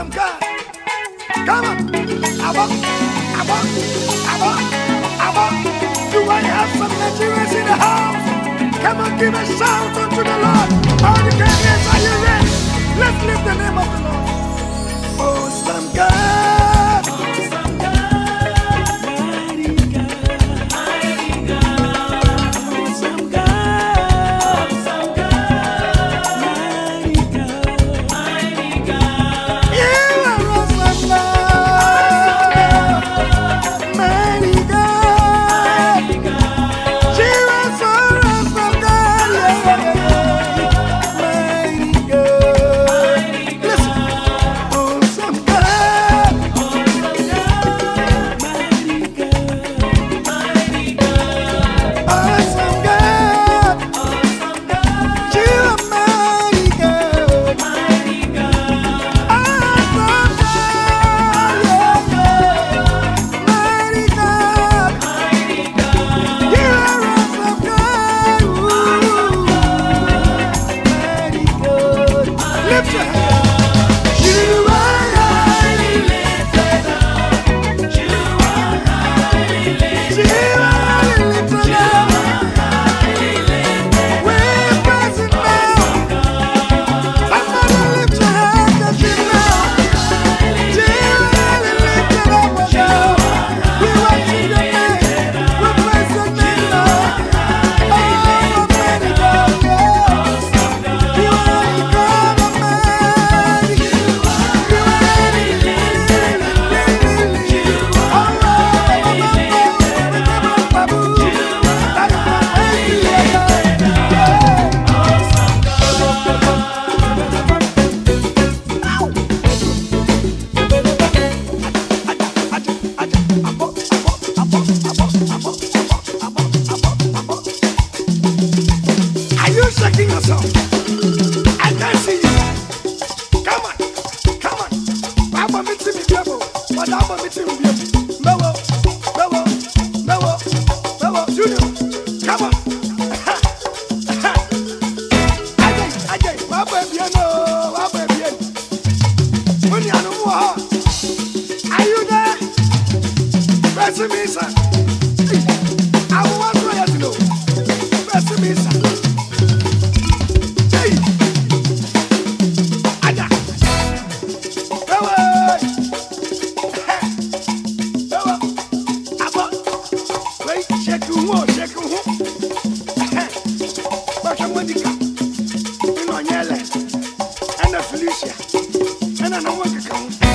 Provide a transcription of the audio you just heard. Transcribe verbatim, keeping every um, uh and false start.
awesome God. Come on. Abba, Abba, Abba, Abba. Do I have some Nigerians in the house? Come on, give a shout unto the Lord. All the Kenyans, are you ready? Let's lift the name of the Lord. Awesome God. Awesome God. Mighty God. Mighty God. Awesome God. Awesome God. Mighty God. Mighty God. You are awesome God. Mighty God. Mighty God. You are so awesome God. Yeah, yeah, yeah. Mighty God. Listen. Awesome God. Awesome God. Mighty God. Mighty God. Awesome God. Awesome God. You are mighty God. Mighty God. Awesome God. Yeah, yeah. Mighty God. Mighty God. You are awesome God. Ooh. Mighty God. Lift your hand. You are highly lifted up. You are highly lifted up. You are lifted up. We're present now. Somebody lift your hand that you know. You are lifted up, oh God. We worship your name. We praise your name, Lord. Oh, Almighty God, yeah. You are the God Almighty. You are highly lifted up. You are highly lifted up. You are highly lifted up. Are you shaking yourself? I can't see you. Come on, come on. I'm a meeting with you. But I'm a meeting with you. Mewo, Mewo, Mewo, Mewo, Junior. Come on. Ajay, Ajay, Wabo Ebieno, Wabo Ebieno. When you are no more, are you there? Press me, sir. I want to let you know. Press me, sir. Hey, Aja. Mewo. Mewo. Abo. Wait, check you who, check you who. Baka Monica. You know Nyele. And Felicia. And I know what you come.